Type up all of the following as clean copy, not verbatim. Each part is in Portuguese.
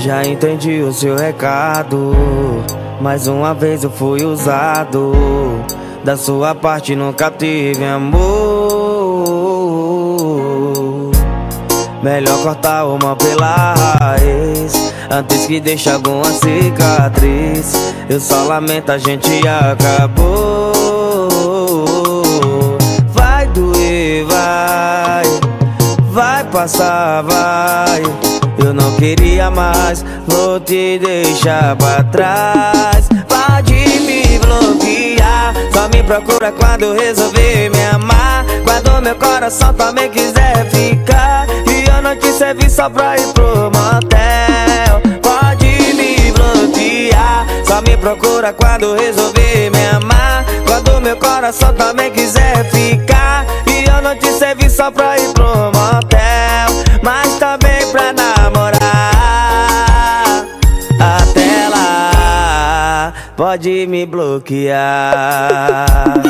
Já entendi o seu recado. Mais uma vez eu fui usado. Da sua parte nunca tive amor. Melhor cortar o mal pela raiz, antes que deixe alguma cicatriz. Eu só lamento, a gente acabou. Vai doer, vai passar, vai. Eu não queria mais, vou te deixar pra trás. Pode me bloquear, só me procura quando resolver me amar. Quando meu coração também quiser ficar, e eu não te servi só pra ir pro motel. Pode me bloquear, só me procura quando resolver me amar. Quando meu coração também quiser ficar, e eu não te servi só pra ir pro motel, mas também pra namorar. Até lá, pode me bloquear.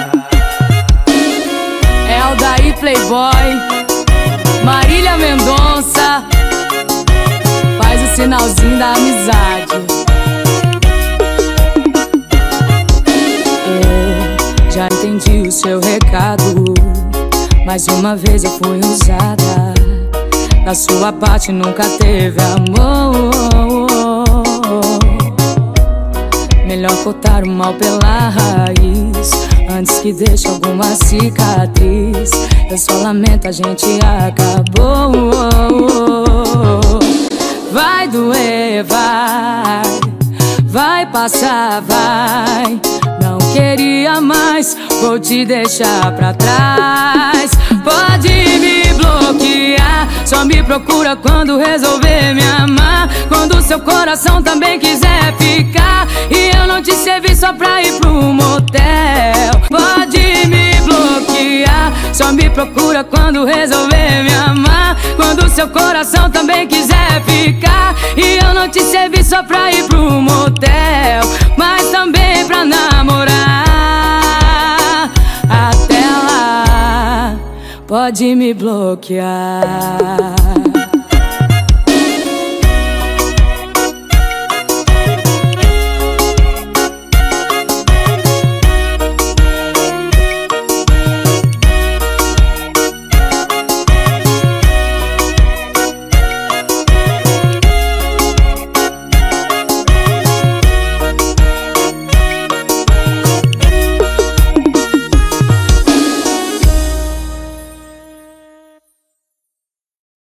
É o daí Playboy, Marília Mendonça, faz o sinalzinho da amizade. Eu já entendi o seu recado. Mais uma vez eu fui usada. Da sua parte nunca teve amor. Melhor cortar o mal pela raiz, antes que deixe alguma cicatriz. Eu só lamento, a gente acabou. Vai doer, vai passar, vai. Não queria mais, vou te deixar pra trás. Pode me bloquear, só me procura quando resolver me amar. Quando seu coração também quiser ficar, e eu não te servi só pra ir pro motel. Pode me bloquear, só me procura quando resolver me amar. Quando seu coração também quiser ficar, e eu não te servi só pra ir pro motel, mas também pra namorar. Até lá, pode me bloquear.